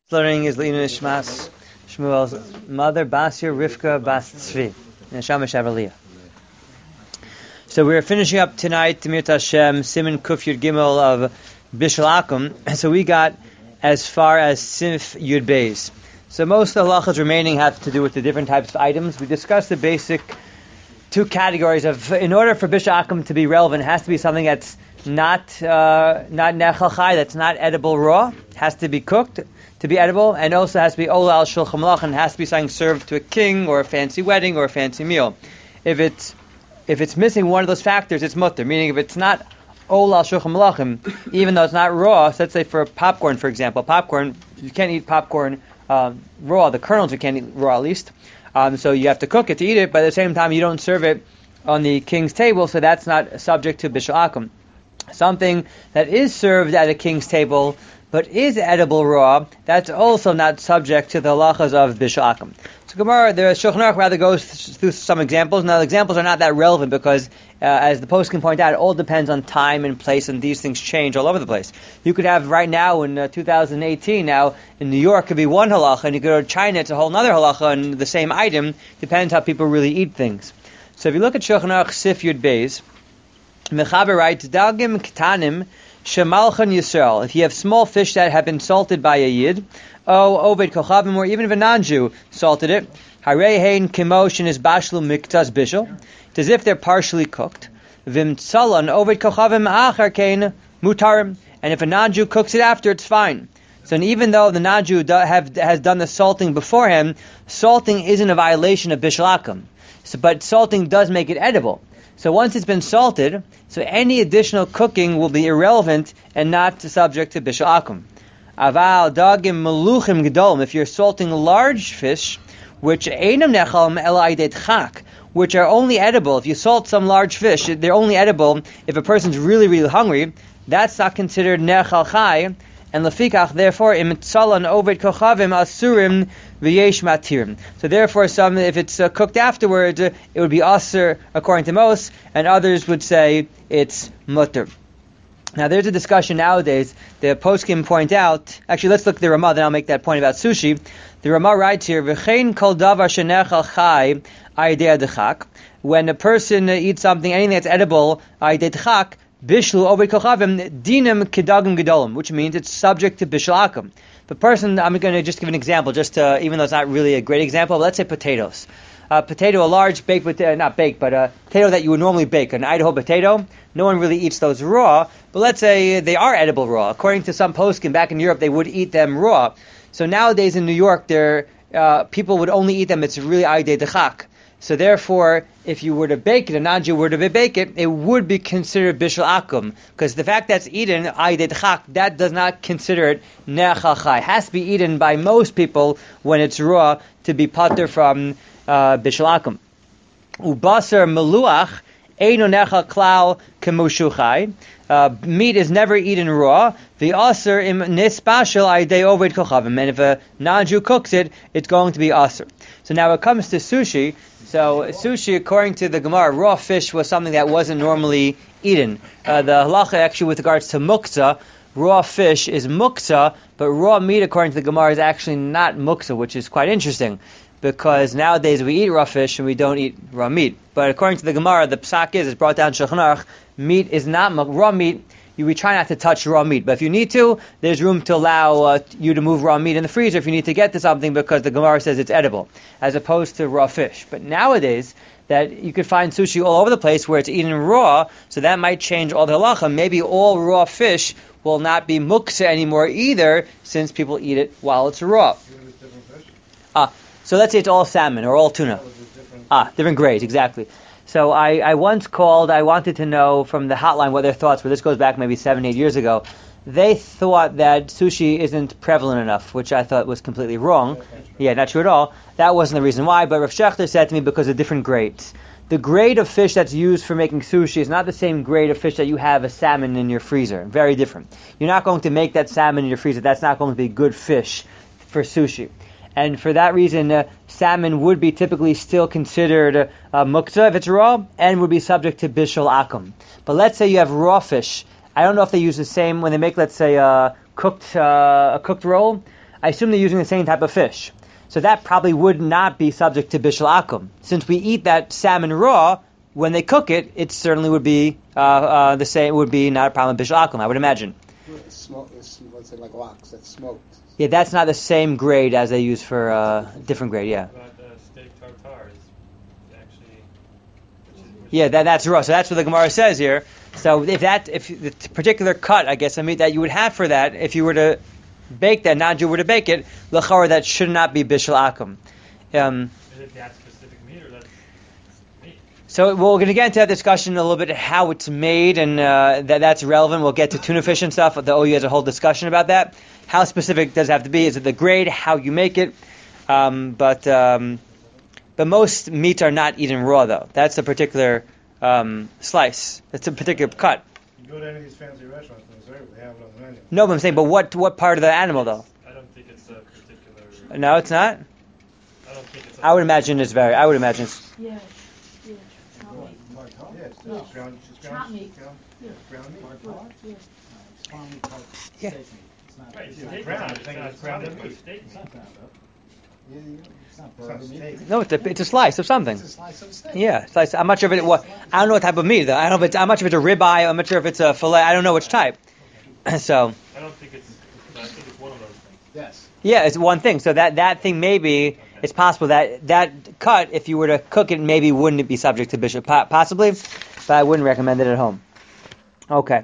Learning is Lina Nishmas Shmuel's mother, Basir Rivka Bas Tzvi, Neshama Shavaliyah. So we're finishing up tonight, Mir Hashem, Siman Kuf Yud Gimel of Bishul Akum. So we got as far as Sif Yud Beis. So most of the halachas remaining have to do with the different types of items. We discussed the basic two categories of, in order for Bishul Akum to be relevant, it has to be something that's not nechal chai, that's not edible raw, has to be cooked to be edible, and also has to be ola al shulchan malach, and has to be something served to a king or a fancy wedding or a fancy meal. If it's missing one of those factors, it's mutter. Meaning, if it's not ola al shulchan malachim, even though it's not raw, so let's say for popcorn, for example, popcorn, you can't eat popcorn raw. The kernels you can't eat raw, at least. So you have to cook it to eat it, but at the same time you don't serve it on the king's table, so that's not subject to bishul akum. Something that is served at a king's table but is edible raw, that's also not subject to the halachas of bishul akum. So Gemara, the Shulchan Aruch rather goes through some examples. Now the examples are not that relevant because, as the post can point out, it all depends on time and place, and these things change all over the place. You could have right now in 2018, now in New York could be one halacha, and you go to China, it's a whole other halacha, and the same item depends how people really eat things. So if you look at Shulchan Aruch Sif Yud Beis, Mechaber writes, Dalgim Ketanim Shemalchan Yisrael. If you have small fish that have been salted by a Yid, Oved Kochavim, or even if a non-Jew salted it, Harei Hein Kimoshin is Bashlu Miktas Bishul. It's as if they're partially cooked. Vim Tzalan Oved Kochavim Achar Kein Mutarim. And if a non-Jew cooks it after, it's fine. So even though the non-Jew has done the salting before him, salting isn't a violation of Bishul Akum. But salting does make it edible. So once it's been salted, so any additional cooking will be irrelevant and not subject to bishul akum. Aval dagim meluchim gedolim. If you're salting large fish, which einam nechal ela idet chak, which are only edible. If you salt some large fish, they're only edible if a person's really, really hungry. That's not considered nechal chai. And lefikach, therefore, im tzalan oved kochavim asurim v'yesh matirim. So therefore, if it's cooked afterwards, it would be asur according to most, and others would say it's mutter. Now, there's a discussion nowadays. The poskim point out. Actually, let's look at the Ramah. Then I'll make that point about sushi. The Ramah writes here: V'chein kol davar shenechal chai aydei adchak. When a person eats something, anything that's edible, aydei adchak, Bishlu Oved Kochavim Dinam Kedagim Gedolim, which means it's subject to Bishul Akum. The person, I'm going to just give an example, even though it's not really a great example, let's say potatoes. A large baked potato, not baked, but a potato that you would normally bake, an Idaho potato. No one really eats those raw, but let's say they are edible raw. According to some poskim back in Europe, they would eat them raw. So nowadays in New York, people would only eat them, it's really Aydei Dechak. So therefore, if you were to bake it, a non-Jew were to bake it, it would be considered bishul akum, because the fact that's eaten, aydei chak, that does not consider it nechal chai. It has to be eaten by most people when it's raw to be pater from bishul akum. Ubasar meluach eino nechal klal kemushu chai. Meat is never eaten raw. The asur im nispashel aydei oved kochavim, and if a non-Jew cooks it, it's going to be asur. So now it comes to sushi. So sushi, according to the Gemara, raw fish was something that wasn't normally eaten. The halacha actually with regards to muktzah, raw fish is muktzah, but raw meat, according to the Gemara, is actually not muktzah, which is quite interesting, because nowadays we eat raw fish and we don't eat raw meat. But according to the Gemara, the psak is, it's brought down Shulchan Aruch, meat is not raw meat. We try not to touch raw meat, but if you need to, there's room to allow you to move raw meat in the freezer if you need to get to something, because the Gemara says it's edible, as opposed to raw fish. But nowadays, that you could find sushi all over the place where it's eaten raw, so that might change all the halacha. Maybe all raw fish will not be muktzah anymore either, since people eat it while it's raw. So let's say it's all salmon or all tuna. Different grades, exactly. So I once called, I wanted to know from the hotline what their thoughts were. This goes back maybe 7-8 years ago. They thought that sushi isn't prevalent enough, which I thought was completely wrong. Yeah, not true at all. That wasn't the reason why, but Rav Shechter said to me because of different grades. The grade of fish that's used for making sushi is not the same grade of fish that you have a salmon in your freezer. Very different. You're not going to make that salmon in your freezer. That's not going to be good fish for sushi. And for that reason, salmon would be typically still considered muktzah if it's raw, and would be subject to bishul akum. But let's say you have raw fish. I don't know if they use the same when they make, let's say, a cooked roll. I assume they're using the same type of fish. So that probably would not be subject to bishul akum. Since we eat that salmon raw, when they cook it, it certainly would be the same. It would be not a problem with bishul akum, I would imagine. What's it like lox? That's smoked. Yeah, that's not the same grade as they use for different grade. Yeah. But steak tartare is actually. Yeah, that's raw. So that's what the Gemara says here. So if the particular cut, I guess, I mean, that you would have for that, if you were to bake that, non-Jew were to bake it, l'chara, that should not be bishul akum. Is it that specific meat or that's meat? So we're going to get into that discussion a little bit, how it's made, and that's relevant. We'll get to tuna fish and stuff. The OU has a whole discussion about that. How specific does it have to be? Is it the grade, how you make it? But most meats are not eaten raw, though. That's a particular slice. That's a particular cut. You go to any of these fancy restaurants in Missouri, they have it on the menu. No, but I'm saying, but what part of the animal, though? I don't think it's a particular. No, it's not? I don't think it's. I would imagine it's very. I would imagine it's. Yeah, trout meat. Yeah, it's No. ground meat. Ground meat. Yeah. Right, it's It's steak. ground. It's I think not it's ground ground meat. meat. Steak meat. It's not steak. No, it's a slice of something. It's a slice of steak. Yeah, slice. I'm not sure if I don't know what type of meat, though. I don't know if it's. I'm not sure if it's a ribeye. I'm not sure if it's a fillet. I don't know which type. So. I don't think it's. I think it's one of those things. Yes. Yeah, it's one thing. So that thing maybe it's possible that cut, if you were to cook it, maybe wouldn't be subject to bishul, possibly, but I wouldn't recommend it at home. Okay,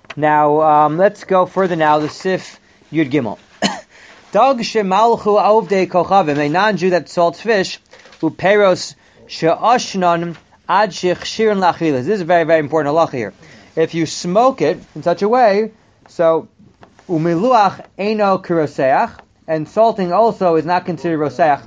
now let's go further. Now the Sif Yud Gimel. Dog shemalchu avdei kochavim, a non-Jew that salts fish, uperos she'ashnon ad shechshirin lachilas. This is a very, very important halacha here. If you smoke it in such a way, so umiluach eino kiroseach, and salting also is not considered roseach.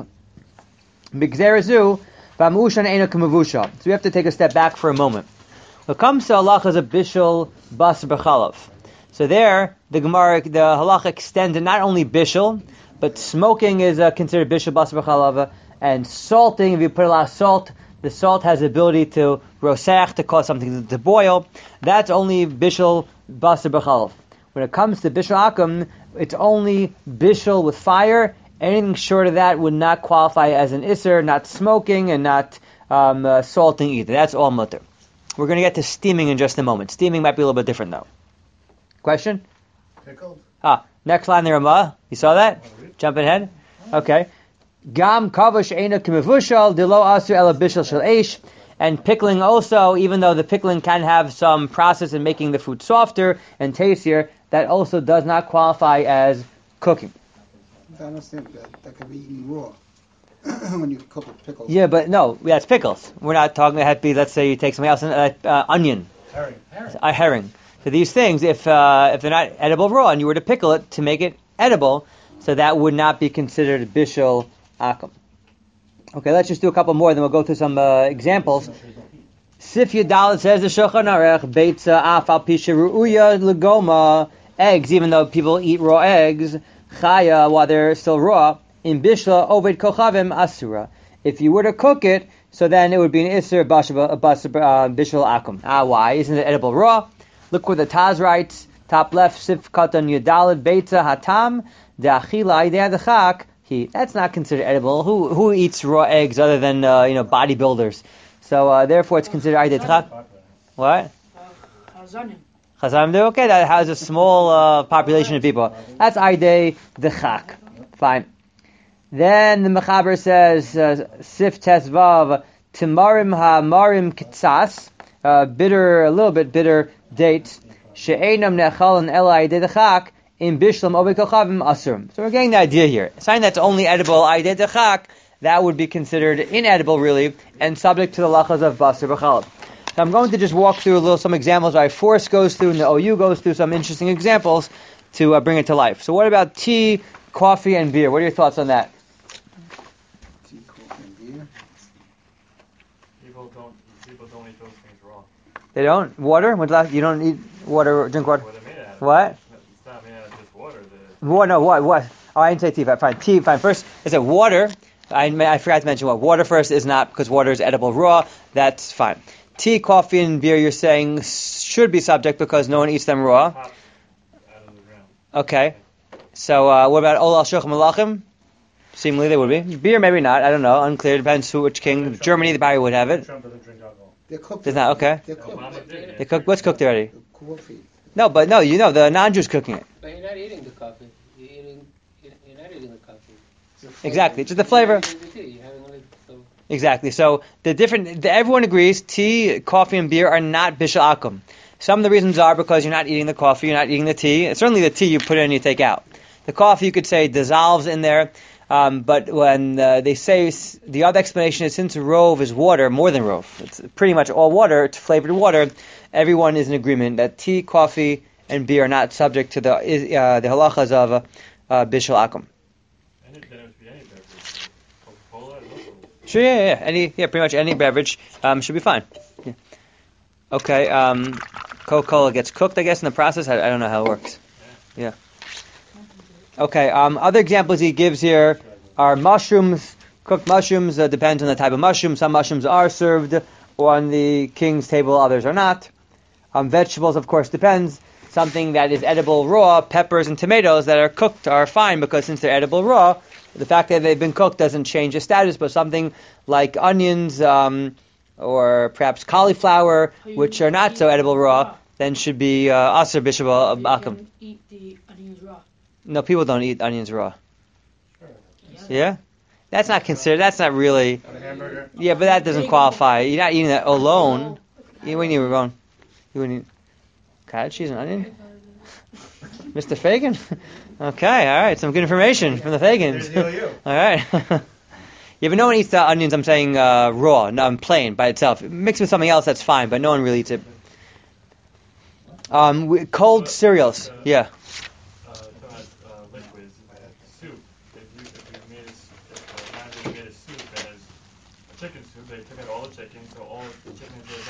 B'gzerazu v'amushan eino k'mavusha. So we have to take a step back for a moment. What comes to halacha is a bishul bas b'chalav. So there, the Gemara, the halacha extended not only bishul, but smoking is considered bishul bas b'chalav, and salting, if you put a lot of salt, the salt has the ability to roseach, to cause something to boil. That's only bishul bas b'chalav. When it comes to bishul akum, it's only bishul with fire. Anything short of that would not qualify as an isser, not smoking and not salting either. That's all mutter. We're going to get to steaming in just a moment. Steaming might be a little bit different though. Question? Pickled? Next line there, Ramah. You saw that? Jumping ahead? Okay. Gam kavash eina k'mevushal dilo asu ela bishul shel eish. And pickling also, even though the pickling can have some process in making the food softer and tastier, that also does not qualify as cooking. I understand that can be eaten raw when you cook with pickles. Yeah, but no, that's pickles. We're not talking, it has to be, let's say you take something else, onion, Herring. a herring. So these things, if they're not edible raw and you were to pickle it to make it edible, so that would not be considered bishul akum. Okay, let's just do a couple more, then we'll go through some examples. Sif Yadal says the Shulchan Aruch beitza af al pisha ru'uya legoma, eggs, even though people eat raw eggs, chaya while they're still raw, in bishla oved kochavim asura. If you were to cook it, so then it would be an isser bishul akum. Why? Isn't it edible raw? Look what the Taz writes, top left, Sif Katan Yadalad beitza hatam de'achila idei adachak. That's not considered edible. Who eats raw eggs other than bodybuilders? So therefore, it's considered idei adachak. What? Chazanim do? Okay, that has a small population of people. That's idei dechak. Fine. Then the Mechaber says, Sif Tesvav, Timarim ha-marim kitzas, bitter, a little bit bitter dates, she'enam ne'chalan ela idei dechak, in bishlam oved kochavim asurim. So we're getting the idea here. Something that's only edible idei dechak, that would be considered inedible really, and subject to the lachas of basar b'chalav. So I'm going to just walk through some examples. Forrest goes through and the OU goes through some interesting examples to bring it to life. So what about tea, coffee, and beer? What are your thoughts on that? Tea, coffee, and beer. People don't eat those things raw. They don't? Water? You don't eat water, drink water? What are they made out of? What? It's not made out of just water. What? Oh, I didn't say tea. Fine. Tea, fine. First, I said water. I forgot to mention what water first is not, because water is edible raw. That's fine. Tea, coffee, and beer, you're saying should be subject because no one eats them raw. Pop out of the ground. Okay. So what about Ol al Shulchan Malachim? Seemingly they would be. Beer, maybe not. I don't know. Unclear. Depends which king. Germany, the Barry would have it. Trump doesn't drink alcohol. They're cooked. There's not. Okay. They're cooked. Obama did. They cook. What's cooked already? The coffee. No, but no. You know the non-Jews cooking it. But you're not eating the coffee. You're not eating the coffee. Exactly. Just the flavor. You're eating the tea. You're having only so. Exactly. So everyone agrees tea, coffee, and beer are not bishul akum. Some of the reasons are because you're not eating the coffee, you're not eating the tea. Certainly the tea you put in and you take out. The coffee you could say dissolves in there. But when they say the other explanation is since rove is water, more than rove, it's pretty much all water, it's flavored water. Everyone is in agreement that tea, coffee, and beer are not subject to the halachas of bishul akum. And it can be any beverage. Coca-Cola, Sure, pretty much any beverage should be fine. Yeah. Okay, Coca-Cola gets cooked, I guess, in the process. I don't know how it works. Yeah. Okay, other examples he gives here are mushrooms. Cooked mushrooms depends on the type of mushroom. Some mushrooms are served on the king's table, others are not. Vegetables, of course, depends. Something that is edible raw, peppers and tomatoes that are cooked are fine because since they're edible raw, the fact that they've been cooked doesn't change the status, but something like onions or perhaps cauliflower, which are not so edible raw, then should be aser bishul akum. Eat the onions raw. No, people don't eat onions raw. Yeah? That's not considered, that's not really... On a hamburger. Yeah, but that doesn't qualify. You're not eating that alone. You wouldn't eat it alone. You wouldn't eat cottage cheese and onion? Mr. Fagan? Okay, alright, some good information from the Fagans. There's you. Alright. Yeah, but no one eats the onions, I'm saying raw, plain, by itself. Mixed with something else, that's fine, but no one really eats it. Cold cereals, yeah. liquids, soup. If the manager made a soup that is a chicken soup, they took out all the chicken, so all the chicken is going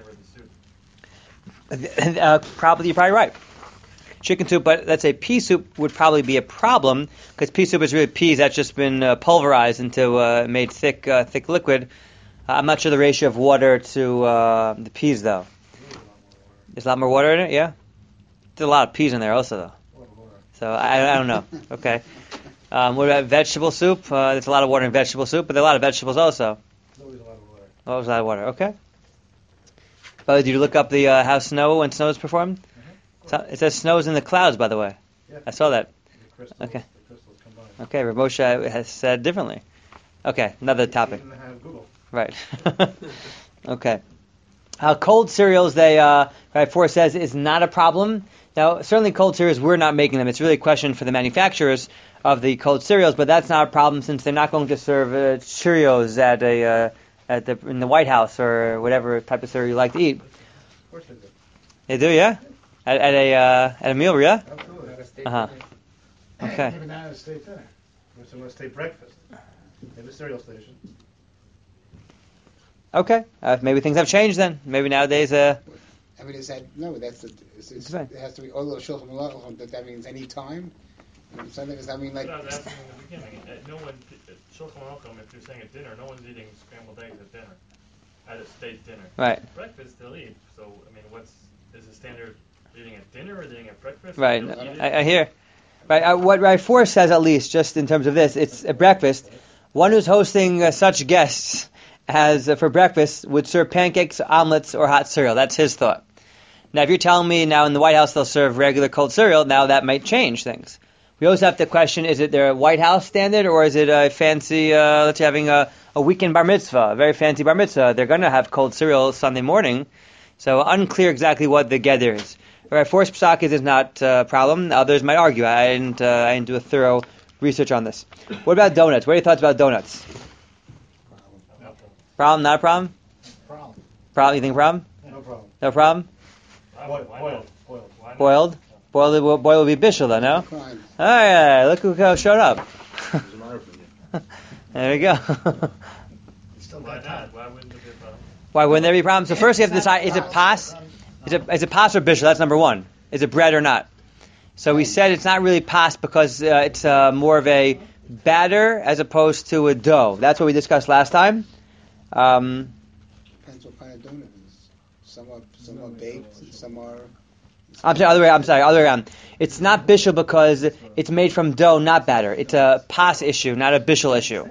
to flavor the soup. You're probably right. Chicken soup, but let's say pea soup would probably be a problem because pea soup is really peas that's just been pulverized into made thick liquid. I'm not sure the ratio of water to the peas though. There's a lot more water in it, yeah. There's a lot of peas in there also though. So I don't know. Okay. What about vegetable soup? There's a lot of water in vegetable soup, but there are a lot of vegetables also. Always a lot of water. Always a lot of water. Okay. Did you look up the how snow when snow is performed? So, it says snows in the clouds, by the way. Yeah. I saw that. The crystals, Okay. The crystals combined. Okay, Rav Moshe has said differently. Okay, another topic. You didn't have Google. Right. Okay. Cold cereals, they right, Forrest says, is not a problem. Now, certainly cold cereals, we're not making them. It's really a question for the manufacturers of the cold cereals, but that's not a problem since they're not going to serve Cheerios in the White House or whatever type of cereal you like to eat. Of course they do. They do, yeah? At a meal, yeah? Absolutely. Uh-huh. Okay. Even now at a state dinner. It's a state breakfast. They have a cereal station. Okay. Maybe things have changed then. Maybe nowadays, I mean, is that no? That's It's fine. it has to be all the shulchan malachim. That means any time. Something is. I mean, like. But I was asking in the beginning, no one, Shulchan Aruch, if you're saying at dinner, no one's eating scrambled eggs at dinner, at a state dinner. Right. Breakfast they'll eat. So I mean, is the standard eating at dinner or eating at breakfast? Right. They'll eat it? I hear. Right. What Right Force says, at least, just in terms of this, it's a breakfast. One who's hosting such guests as for breakfast would serve pancakes, omelets, or hot cereal. That's his thought. Now, if you're telling me now in the White House they'll serve regular cold cereal, now that might change things. We also have to question, is it their White House standard, or is it a fancy, let's say having a weekend bar mitzvah, a very fancy bar mitzvah? They're going to have cold cereal Sunday morning. So unclear exactly what the gather is. Right, Force Psak is not a problem. Others might argue. I didn't do a thorough research on this. What about donuts? What are your thoughts about donuts? Problem? Not a problem? Problem. Problem? You think problem? No problem. No problem? Boiled. Why not? Boiled? Boiled would be bishul, though, no? Crime. All right, look who showed up. There we go. Still Why got time. not? Why wouldn't there be a problem? Why wouldn't there be a problem? So first you have to decide, is it pas? Is it pas or bishul? That's number one. Is it bread or not? So we said it's not really pas because it's more of a batter as opposed to a dough. That's what we discussed last time. Depends what kind of donut it is. Some are baked, and some are Other way around. It's not bishul because it's made from dough, not batter. It's a pas issue, not a bishul issue.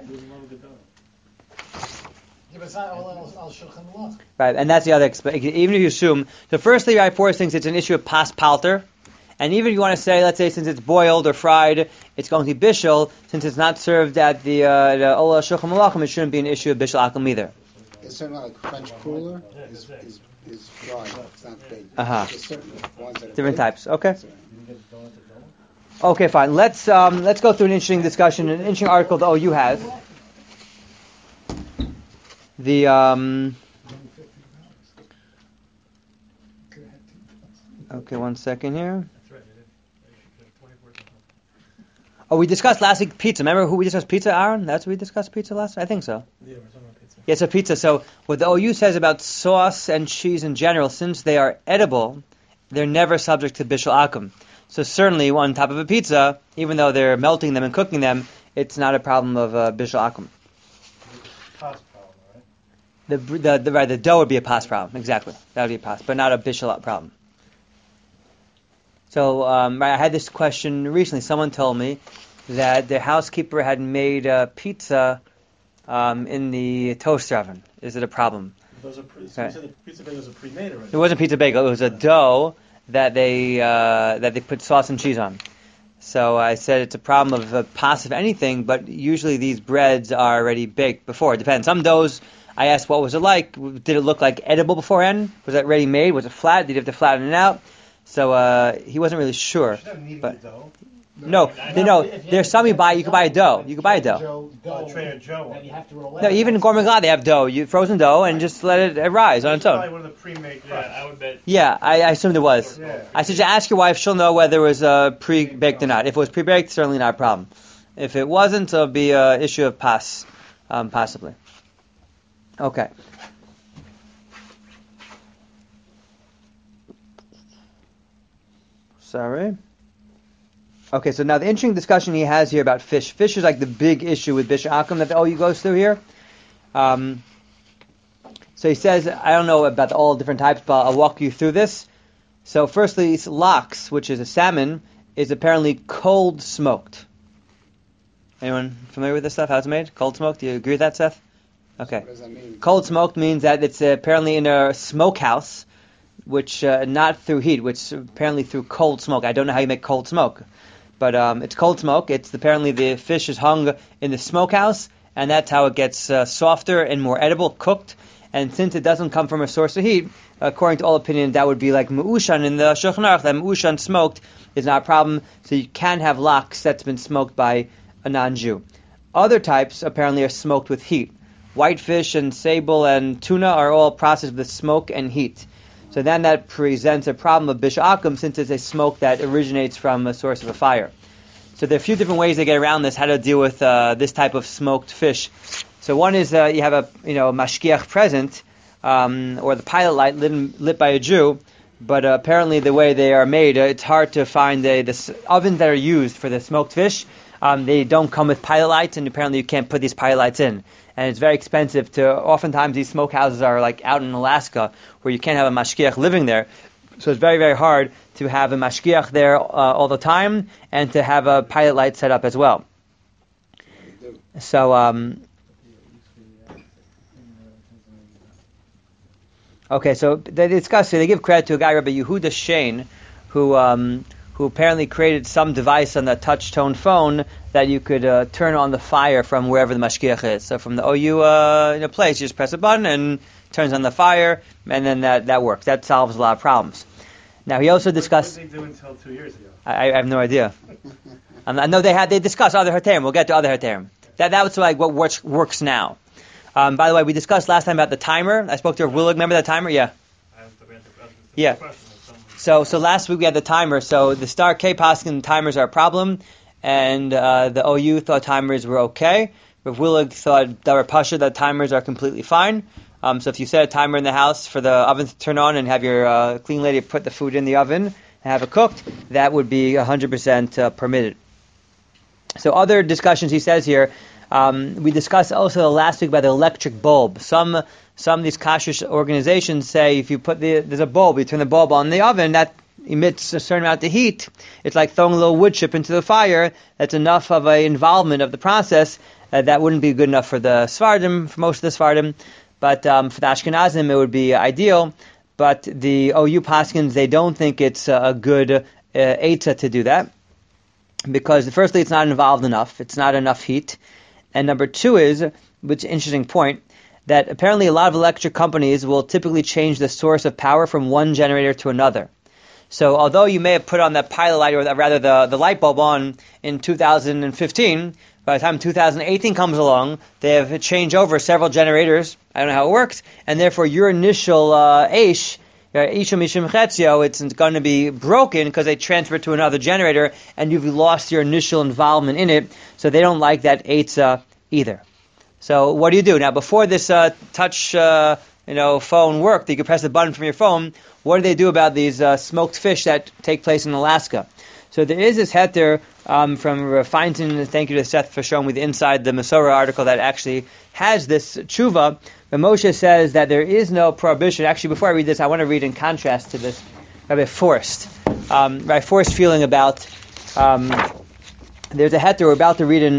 Right, and that's the other. Even if you assume, so firstly, right, Forrest thinks it's an issue of pas palter, and even if you want to say, let's say, since it's boiled or fried, it's going to be bishul. Since it's not served at the Ola Shulchan Malachim, it shouldn't be an issue of bishul akum either. It's certainly like French cruller is dry, it's not baked. There's certain ones that are Different baked. types. Okay. Okay, fine. Let's go through an interesting discussion, an interesting article the OU has. The okay, one second here. Oh, we discussed last week pizza. Remember who we discussed pizza, Aaron? That's what we discussed pizza last week? I think so. Yeah, we're talking about pizza. Yeah, so pizza. So what the OU says about sauce and cheese in general, since they are edible, they're never subject to bishul akum. So certainly on top of a pizza, even though they're melting them and cooking them, it's not a problem of bishul akum. Pas problem, right? The dough would be a pas problem, exactly. That would be a pas, but not a bishul problem. So I had this question recently. Someone told me that their housekeeper had made pizza in the toaster oven. Is it a problem? Those are so you said the pizza bagels are pre-made already. It wasn't pizza bagel. It was a dough that they put sauce and cheese on. So I said it's a problem of a pas of anything, but usually these breads are already baked before. It depends. Some doughs, I asked what was it like. Did it look like edible beforehand? Was it ready made? Was it flat? Did you have to flatten it out? So he wasn't really sure. But no, there's some you can buy a dough. You can buy a dough. Trader Joe. No, even in Gourmet Glatt they have dough. Frozen dough, and just let it rise on its own. Probably one of the pre-made crust. I would bet. Yeah, I assumed it was. Yeah. I said, ask your wife; she'll know whether it was pre-baked or not. If it was pre-baked, certainly not a problem. If it wasn't, it'll be an issue of pas, possibly. Okay. Sorry. Okay, so now the interesting discussion he has here about fish. Fish is like the big issue with bishul akum that the OU goes through here. So he says, I don't know about all different types, but I'll walk you through this. So firstly, lox, which is a salmon, is apparently cold smoked. Anyone familiar with this stuff? How it's made? Cold smoked? Do you agree with that, Seth? Okay. What does that mean? Cold smoked means that it's apparently in a smokehouse, which not through heat, which apparently through cold smoke. I don't know how you make cold smoke, but it's cold smoke. It's apparently the fish is hung in the smokehouse, and that's how it gets softer and more edible, cooked. And since it doesn't come from a source of heat, according to all opinion, that would be like mu'ushan in the Shulchan Aruch. That mu'ushan smoked is not a problem. So you can have lox that's been smoked by a non-Jew. Other types apparently are smoked with heat. Whitefish and sable and tuna are all processed with smoke and heat. So then that presents a problem of bishul akum since it's a smoke that originates from a source of a fire. So there are a few different ways to get around this, how to deal with this type of smoked fish. So one is you have a mashgiach present, or the pilot light lit by a Jew, but apparently the way they are made, it's hard to find the ovens that are used for the smoked fish. They don't come with pilot lights, and apparently you can't put these pilot lights in. And it's very expensive to, oftentimes these smokehouses are like out in Alaska, where you can't have a mashgiach living there. So it's very, very hard to have a mashgiach there all the time, and to have a pilot light set up as well. So, okay, so they discuss it. They give credit to a guy, Rabbi Yehuda Shane, who apparently created some device on the touch-tone phone that you could turn on the fire from wherever the mashgiach is. So from the OU place, you just press a button and it turns on the fire, and then that works. That solves a lot of problems. Now he also discussed. What did they do until 2 years ago? I have no idea. I know they discussed other heterim. We'll get to other heterim. That was like what works now. By the way, we discussed last time about the timer. I spoke to Willig. Remember that timer? Yeah. Yeah. So last week we had the timer. So the Star K Paskin timers are a problem, and the OU thought timers were okay. But Willig thought Davar Pasha that timers are completely fine. So if you set a timer in the house for the oven to turn on and have your clean lady put the food in the oven and have it cooked, that would be 100% permitted. So other discussions he says here, we discussed also last week about the electric bulb. Some of these kashrus organizations say if you there's a bulb, you turn the bulb on in the oven, that emits a certain amount of heat, it's like throwing a little wood chip into the fire. That's enough of an involvement of the process. That wouldn't be good enough for the Sephardim, for most of the Sephardim, but for the Ashkenazim it would be ideal. But the OU Paskins, they don't think it's a good eitzah to do that, because firstly, it's not involved enough. It's not enough heat. And number two is, which is an interesting point, that apparently a lot of electric companies will typically change the source of power from one generator to another. So although you may have put on that pilot light, or rather the light bulb on in 2015, by the time 2018 comes along, they have changed over several generators. I don't know how it works. And therefore your initial Eish, it's going to be broken because they transfer it to another generator and you've lost your initial involvement in it. So they don't like that eitzah either. So what do you do? Now before this touch phone worked, you could press the button from your phone. What do they do about these smoked fish that take place in Alaska? So there is this heter from Feinstein, thank you to Seth for showing me the inside the Masorah article that actually has this tshuva. But Moshe says that there is no prohibition. Actually, before I read this, I want to read in contrast to this Rabbi Forst. Rabbi Forst feeling about, there's a heter we're about to read in...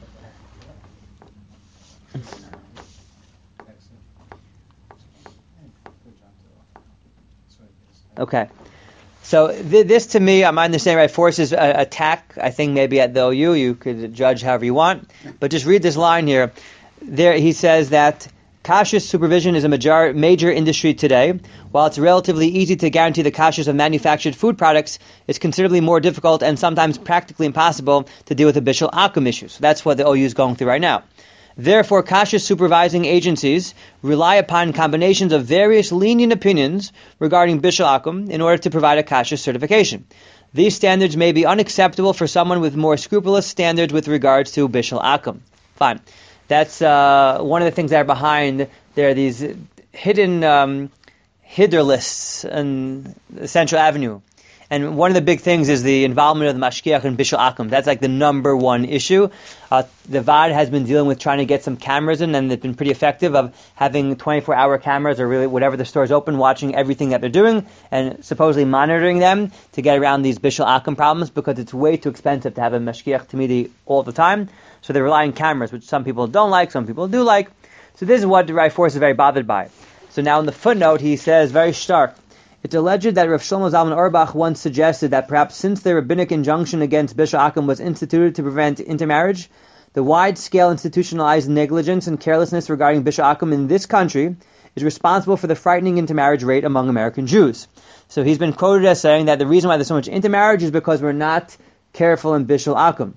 Okay. So this to me, I'm understanding Rabbi Forst's attack. I think maybe at the OU, you could judge however you want. But just read this line here. There he says that kashrus supervision is a major industry today. While it's relatively easy to guarantee the kashrus of manufactured food products, it's considerably more difficult and sometimes practically impossible to deal with the bishul akum issues. So that's what the OU is going through right now. Therefore, kashrus supervising agencies rely upon combinations of various lenient opinions regarding bishul akum in order to provide a kashrus certification. These standards may be unacceptable for someone with more scrupulous standards with regards to bishul akum. Fine. That's one of the things that are behind. There are these hidden hiddur lists on Central Avenue. And one of the big things is the involvement of the mashkiach in bishul akum. That's like the number one issue. The VAD has been dealing with trying to get some cameras in, and they've been pretty effective of having 24-hour cameras, or really whatever the store is open, watching everything that they're doing and supposedly monitoring them to get around these bishul akum problems, because it's way too expensive to have a mashkiach tamidi all the time. So they rely on cameras, which some people don't like, some people do like. So this is what Rabbi Forst is very bothered by. So now in the footnote, he says very stark, it's alleged that Rav Shlomo Zalman Auerbach once suggested that perhaps since the rabbinic injunction against bishul akum was instituted to prevent intermarriage, the wide-scale institutionalized negligence and carelessness regarding bishul akum in this country is responsible for the frightening intermarriage rate among American Jews. So he's been quoted as saying that the reason why there's so much intermarriage is because we're not careful in bishul akum.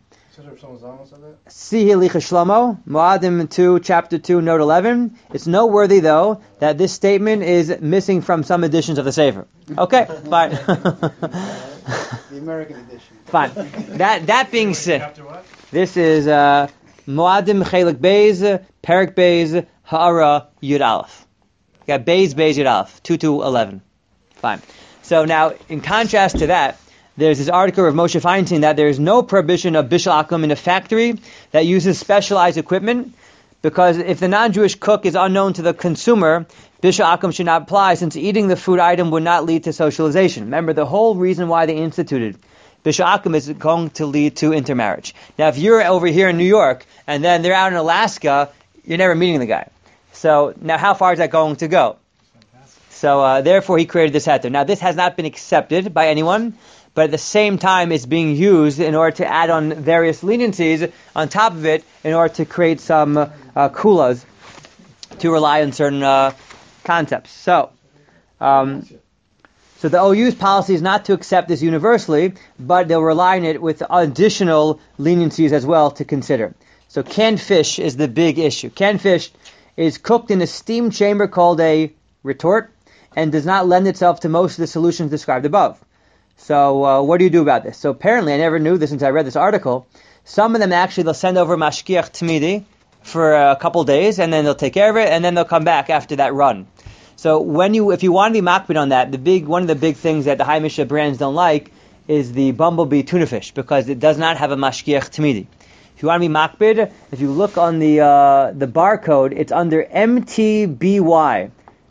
Sihi Licha Shlomo, Moadim 2, chapter 2, note 11. It's noteworthy, though, that this statement is missing from some editions of the Sefer. Okay, fine. The American edition. Fine. That being said, this is Moadim Chelik Beis, Perik Beis, Ha'ara Yud Aleph. You got Beis Yud Aleph, 2 to 11. Fine. So now, in contrast to that, there's this article of Moshe Feinstein that there is no prohibition of bishul akum in a factory that uses specialized equipment, because if the non-Jewish cook is unknown to the consumer, bishul akum should not apply, since eating the food item would not lead to socialization. Remember, the whole reason why they instituted bishul akum is going to lead to intermarriage. Now, if you're over here in New York and then they're out in Alaska, you're never meeting the guy. So now, how far is that going to go? So therefore, he created this heter. Now, this has not been accepted by anyone, but at the same time it's being used in order to add on various leniencies on top of it in order to create some kulas to rely on certain concepts. So the OU's policy is not to accept this universally, but they'll rely on it with additional leniencies as well to consider. So canned fish is the big issue. Canned fish is cooked in a steam chamber called a retort and does not lend itself to most of the solutions described above. So what do you do about this? So apparently, I never knew this until I read this article. Some of them actually, they'll send over mashkiach tamidi for a couple days, and then they'll take care of it, and then they'll come back after that run. So if you want to be makpid on that, one of the big things that the High Mishnah brands don't like is the bumblebee tuna fish, because it does not have a mashkiach tamidi. If you want to be makpid, if you look on the barcode, it's under MTBY.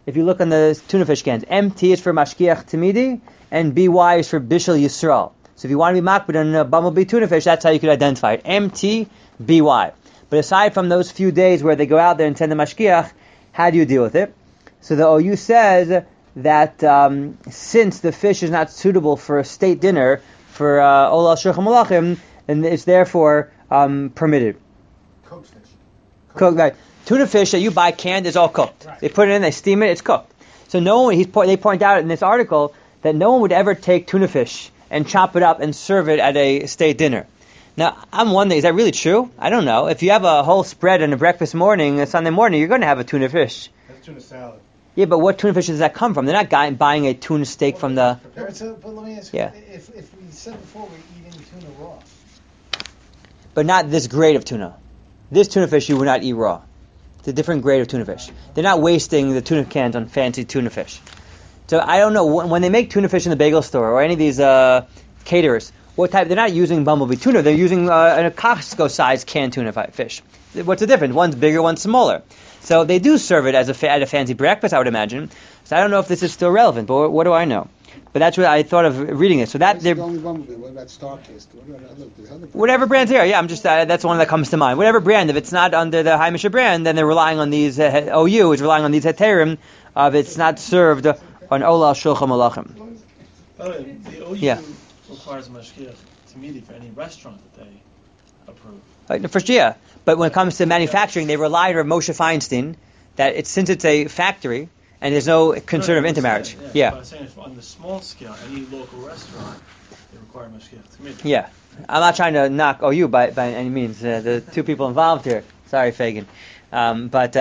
if you look on the tuna fish cans, MT is for Mashkiach Tamidi, and BY is for Bishul Yisrael. So if you want to be makbid on a bumblebee tuna fish, that's how you could identify it. MT, BY. But aside from those few days where they go out there and send the Mashkiach, how do you deal with it? So the OU says that since the fish is not suitable for a state dinner, for Olal Shulchan Malachim, and it's therefore permitted. Cooked fish. Cooked, right. Tuna fish that you buy canned is all cooked. Right. They put it in, they steam it, it's cooked. So no one, they point out in this article that no one would ever take tuna fish and chop it up and serve it at a state dinner. Now, I'm wondering, is that really true? I don't know. If you have a whole spread on a breakfast morning, a Sunday morning, you're going to have a tuna fish. That's tuna salad. Yeah, but what tuna fish does that come from? They're not buying a tuna steak from the... But let me ask you, if we said before we're eating tuna raw. But not this grade of tuna. This tuna fish you would not eat raw. It's a different grade of tuna fish. They're not wasting the tuna cans on fancy tuna fish. So I don't know, when they make tuna fish in the bagel store or any of these caterers, what type? They're not using bumblebee tuna. They're using a Costco-sized canned tuna fish. What's the difference? One's bigger, one's smaller. So they do serve it as at a fancy breakfast, I would imagine. So I don't know if this is still relevant, but what do I know? But that's what I thought of reading it. So that the only bumblebee. What about Starkist? Whatever brands here, yeah. I'm just that's one that comes to mind. Whatever brand, if it's not under the Haimisha brand, then they're relying on these. OU is relying on these heterim. If it's not served on Olal Shulchan Malachim. By the way, the OU requires mashkiach tamidi for any restaurant that they approve. For sure. But when it comes to manufacturing, they rely on Moshe Feinstein that since it's a factory and there's no concern of intermarriage. Yeah. But I'm saying on the small scale, any local restaurant, they require mashkiach tamidi. Yeah. I'm not trying to knock OU by any means. The two people involved here. Sorry, Fagan. Yeah.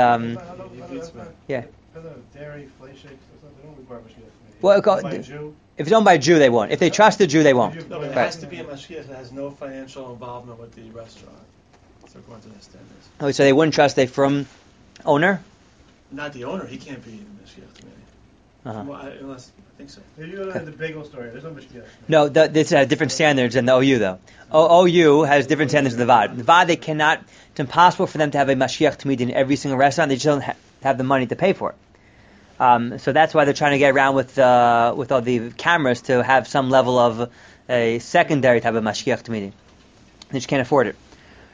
Dairy, flay shakes, they don't require mashkiach tamidi. Well, if it's owned by a Jew, they won't. If they trust the Jew, they won't. No, but it has to be a mashkiach that has no financial involvement with the restaurant. So according to their standards. Oh, so they wouldn't trust a from owner? Not the owner. He can't be in the mashkiach tamidi. Unless I think so. If you go to the bagel store, there's no mashkiach. No, this has different standards than the OU though. OU has different standards than the VAD. The VAD, it's impossible for them to have a mashkiach tamidi in every single restaurant. They just don't have the money to pay for it. So that's why they're trying to get around with all the cameras to have some level of a secondary type of mashkiach tamidi. They just can't afford it.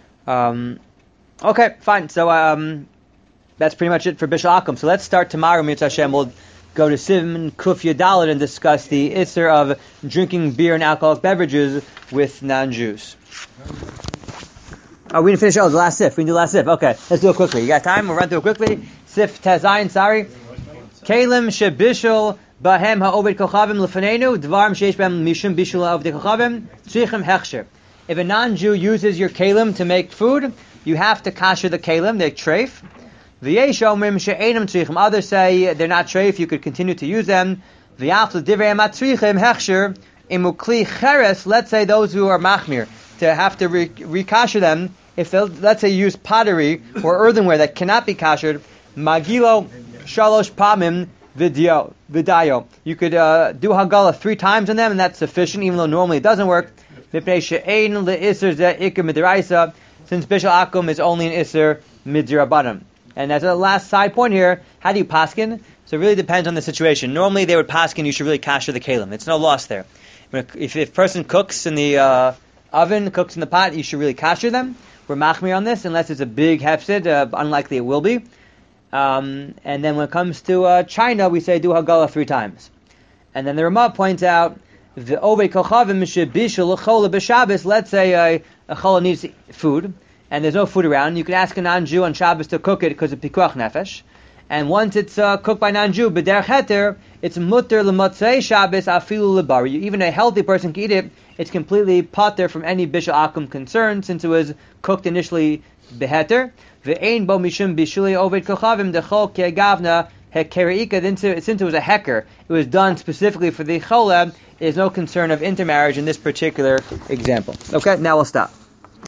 Okay, fine. So that's pretty much it for Bishul Akum. So let's start tomorrow, Mitzvah Hashem. We'll go to Siman Kuf Yadalit and discuss the Isser of drinking beer and alcoholic beverages with non-Jews. Oh, we didn't finish. The last sif. We can do the last sif. Okay, let's do it quickly. You got time? We'll run through it quickly. Sif Tezayin, sorry. Kalim shebishul bahem ha'oved kochavim lefanenu dvarim sheish b'hem mishum bishul ha'oved kochavim tzrichem hechsher. If a non-Jew uses your kalim to make food, you have to kasher the kalim, the treif. V'yesh omrim she'enam tzrichem. Others say they're not treif, you could continue to use them. V'yaflu divrei matzrichem hechsher imukli cheres. Let's say those who are machmir to have to rekasher them. If they, let's say, use pottery or earthenware that cannot be kashered, magilo shalosh pamim vidayo. You could do hagala 3 times on them, and that's sufficient, even though normally it doesn't work. Since Bishul Akum is only an Isser midrabanan. And as a last side point here, how do you paskin? So it really depends on the situation. Normally they would paskin, you should really kasher the kalim. It's no loss there. If a person cooks in the oven, cooks in the pot, you should really kasher them. We're machmir on this, unless it's a big hefsid, unlikely it will be. And then when it comes to China, we say do hagala 3 times. And then the Ramah points out, the ovei kochavim shebishul l'chola b'Shabbos. Let's say a chola needs food, and there's no food around. You can ask a non-Jew on Shabbos to cook it because of pikuach nefesh. And once it's cooked by non-Jew, b'derech heter, it's mutter l'motzei Shabbos afilu lebari. Even a healthy person can eat it. It's completely pater from any bishul akum concern, since it was cooked initially beheter. Ve'ein bo mishum bishuli ovei kochavim dechol ke'gavna hekeriika. Since it was a heker, it was done specifically for the chola. There's no concern of intermarriage in this particular example. Okay, now we'll stop.